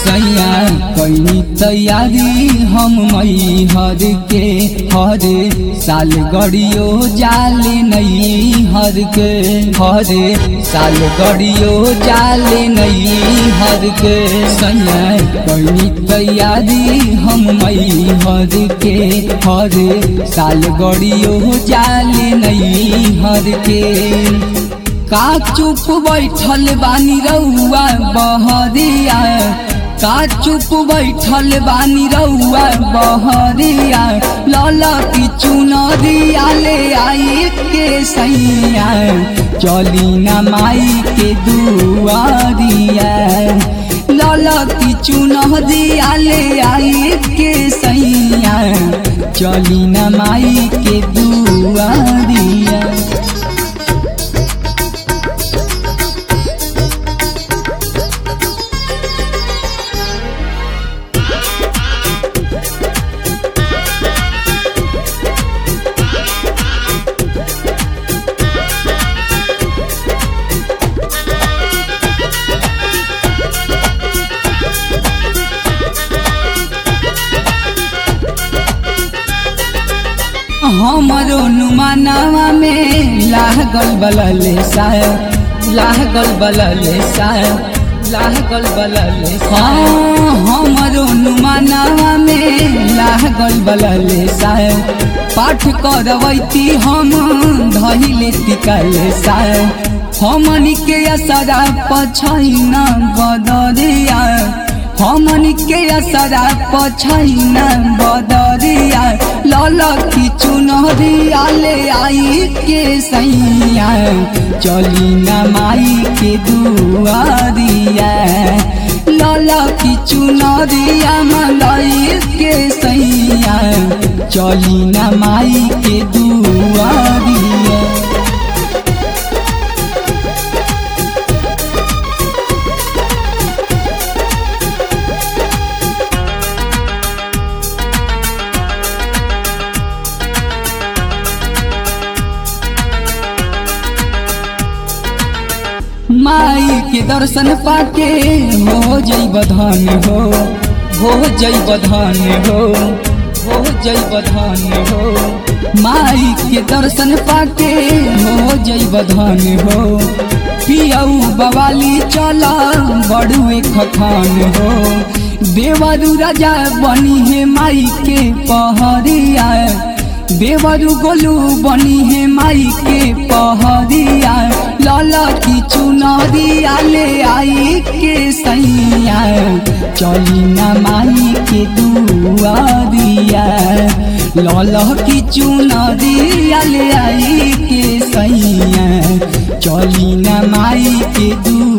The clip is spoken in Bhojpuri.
सैया कई तैयारी हम मई हर के हर साल गड़ियो जाले नई हर के हर साल गड़ियो जाले नई हर के सैया कई तैयारी हम मई हर के हर साल गड़ियो जाले नई हर के का चुप बैठल बानी रउआ बहरिया का चुप बैठल बानी रउआ बहरिया लाला की चुनरिया ले आई के सैया चली ना माई के दुआरिया लाला की चुनरिया ले आई के सैया चली ना माई के दुआरिया। हमरो नुमानावा में लागल बलले साय लागल बलले साय लागल बलले हाँ हमरो नुमानावा में लागल बलले साय पाठ करवैती हम धइले टिकले साय हमनी के असरा पछैना बदरिया हमनी के असरा पछैना बदरिया लाला की चुनरिया ले आई के सैया चली ना माई के दुआरिया लाला की चुनरिया मलाई के सैया चली ना माई के दुआरिया। माई के दर्शन पाके हो जइब धन हो जइब धन हो जइब धन हो माई के दर्शन पाके हो जइब धन हो पियऊ बवाली चला बड़ुए खखान हो देवरू राजा बनी है माई के पहरिया देवरू गोलू बनी है माई के पहरिया लाला की चुनरिया ले आई के सैया चली ना माई के दुआरिया लाला की चुनरिया ले आई के सैया चली ना माई के दुआरिया।